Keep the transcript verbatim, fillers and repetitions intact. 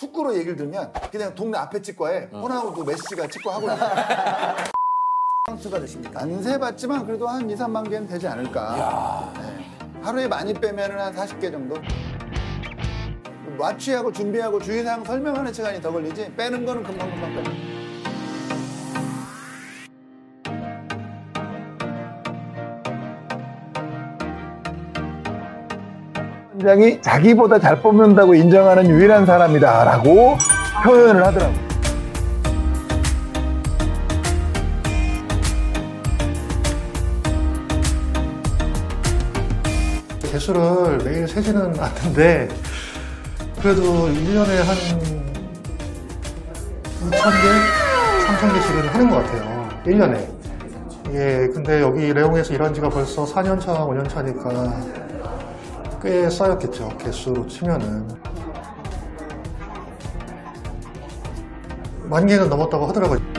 축구로 얘기를 들면 그냥 동네 앞에 치과에 어. 호나우두 메시가 치과하고 있어요. 수가 되십니까? 안 세봤지만 그래도 한 이, 삼만 개는 되지 않을까. 네. 하루에 많이 빼면 한 사십 개 정도? 마취하고 준비하고 주의사항 설명하는 시간이 더 걸리지 빼는 거는 금방금방 빼요. 원장이 자기보다 잘 뽑는다고 인정하는 유일한 사람이다 라고 표현을 하더라고요. 개수를 매일 세지는 않는데 그래도 일 년에 한 이천 개, 삼천 개씩은 하는 것 같아요. 일 년에. 예, 근데 여기 레옹에서 일한 지가 벌써 사 년 차, 오 년 차니까 꽤 쌓였겠죠. 개수로 치면은. 만 개는 넘었다고 하더라고요.